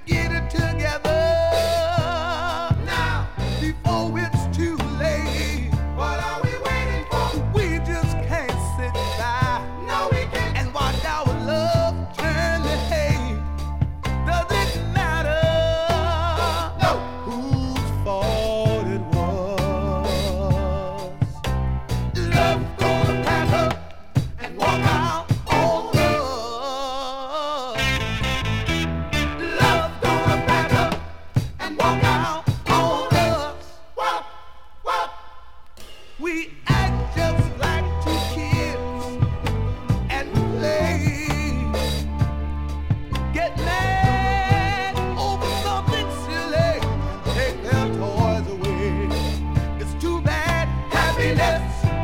get it together now before it's too late. What are we waiting for? We just can't sit by. No, we can't. And watch our love turn to hate. Does it matter? No. Whose fault it was? Love gonna pack up and walk out on us. Love gonna pack up and walk out on us. What? We act just like two kids and play. Get mad over something silly. Take their toys away. It's too bad happiness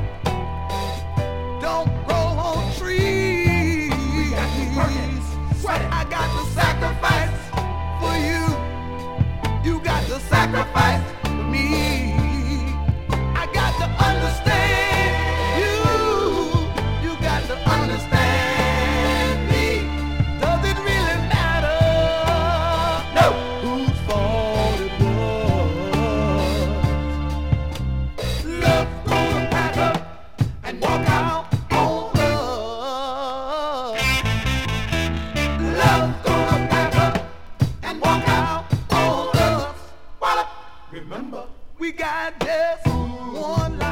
don't grow on trees. I got to sacrifice for you. You got to sacrifice for me. I got to understand you. You got to understand me. Does it really matter? No. Whose fault it was? Love gonna pack up and walk out on us. Love gonna pack up and walk out on us. Remember, we got just one life.